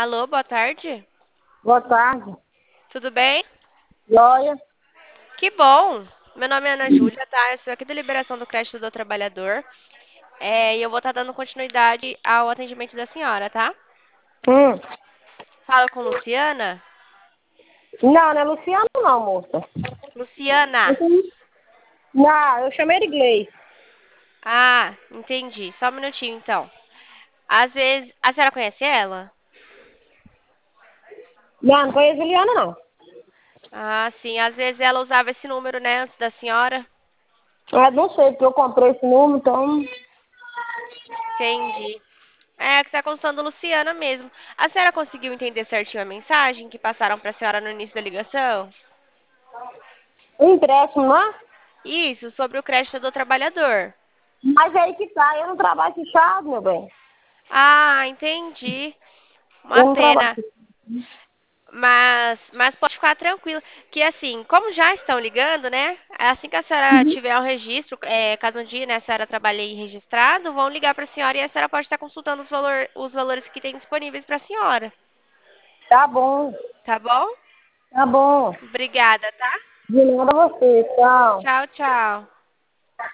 Alô, boa tarde. Boa tarde. Tudo bem? Joia. Que bom. Meu nome é Ana Júlia, tá? Eu sou aqui da Liberação do Crédito do Trabalhador. E eu vou estar dando continuidade ao atendimento da senhora, tá? Hum. Falo com Luciana? Não, não é Luciano não, moça. Luciana. Não, eu chamei de inglês. Ah, entendi. Só um minutinho, então. Às vezes... A senhora conhece ela? Não, não conheço Juliana, não. Ah, sim. Às vezes ela usava esse número, né, antes da senhora. Não sei, porque eu comprei esse número, então... Entendi. É, que tá constando Luciana mesmo. A senhora conseguiu entender certinho a mensagem que passaram pra senhora no início da ligação? Empréstimo, não é? Isso, sobre o crédito do trabalhador. Mas é aí que tá, eu não trabalho fechado, meu bem. Ah, entendi. Uma Eu não trabalho pena. fechado. Mas pode ficar tranquila. Que assim, como já estão ligando, né? Assim que a senhora tiver o registro, caso um dia, né, a senhora trabalhe registrado, vão ligar para a senhora e a senhora pode estar consultando os valores que tem disponíveis para a senhora. Tá bom, Tá bom? tá bom. Obrigada, tá? De nada a você, tchau. Tchau, tchau.